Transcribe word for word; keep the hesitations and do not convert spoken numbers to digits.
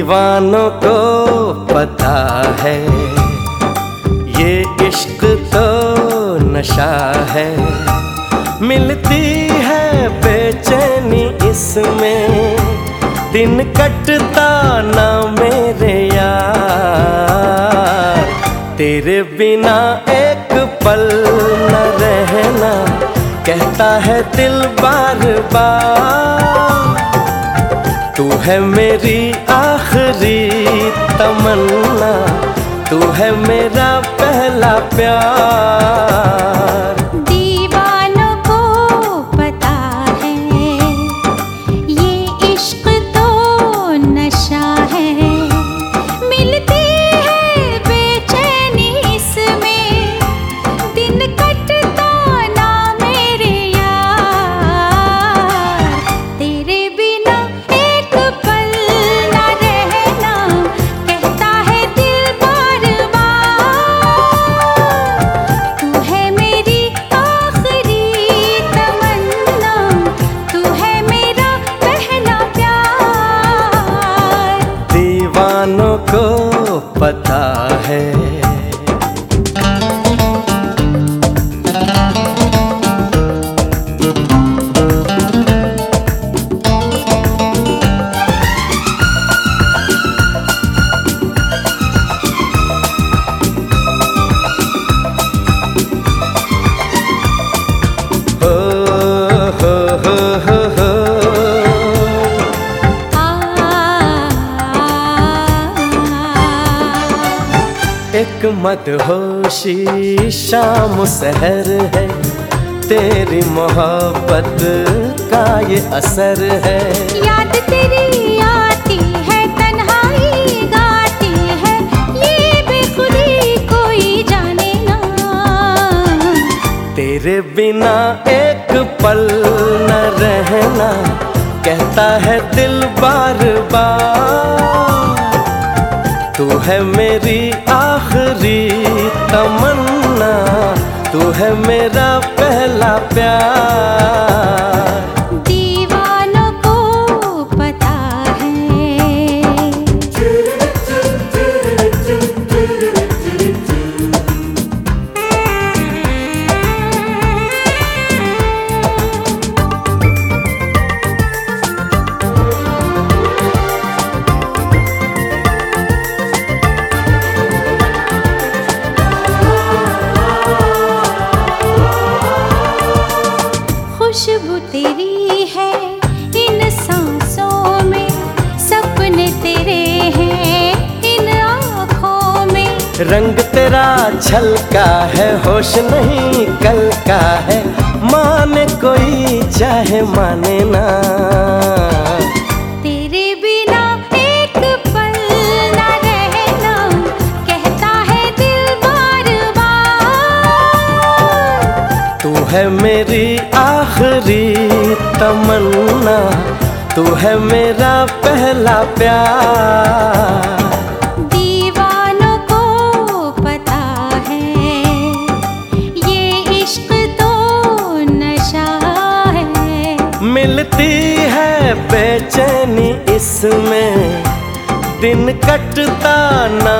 दीवानों को पता है ये इश्क तो नशा है, मिलती है बेचैनी इसमें, दिन कटता ना मेरे यार। तेरे बिना एक पल न रहना कहता है दिल बार बार। तू है मेरी आखिरी तमन्ना, तू है मेरा पहला प्यार। दीवानों को पता है ये इश्क तो नशा है, मिलती है बेचैनी इसमें, दिन कटता ना मेरे यार। तेरे बिना एक पल ना रहना कहता है दिल बार बार। तू है मेरी आखिरी तमन्ना, तू है मेरा पहला प्यार। दीवानों को पता है। हो हो हो हो हो एक मदहोशी शाम सहर है, तेरी मोहब्बत का ये असर है। याद तेरी आती है, तन्हाई गाती है, ये बेखुदी कोई जाने ना। तेरे बिना एक पल न रहना कहता है दिल बार बार। तू है मेरी आखिरी तमन्ना, तू है मेरा पहला प्यार। दीवानों को पता है। खुशबू तेरी है इन सांसों में, सपने तेरे हैं इन आँखों में। रंग तेरा छलका है, होश नहीं कल का है, माने कोई चाहे माने ना। तेरे बिना एक पल ना रहना कहता है दिल बार बार। तू है मेरी आखिरी तमन्ना, तू है मेरा पहला प्यार। दीवानों को पता है ये इश्क तो नशा है, मिलती है बेचैनी इसमें, दिन कटता ना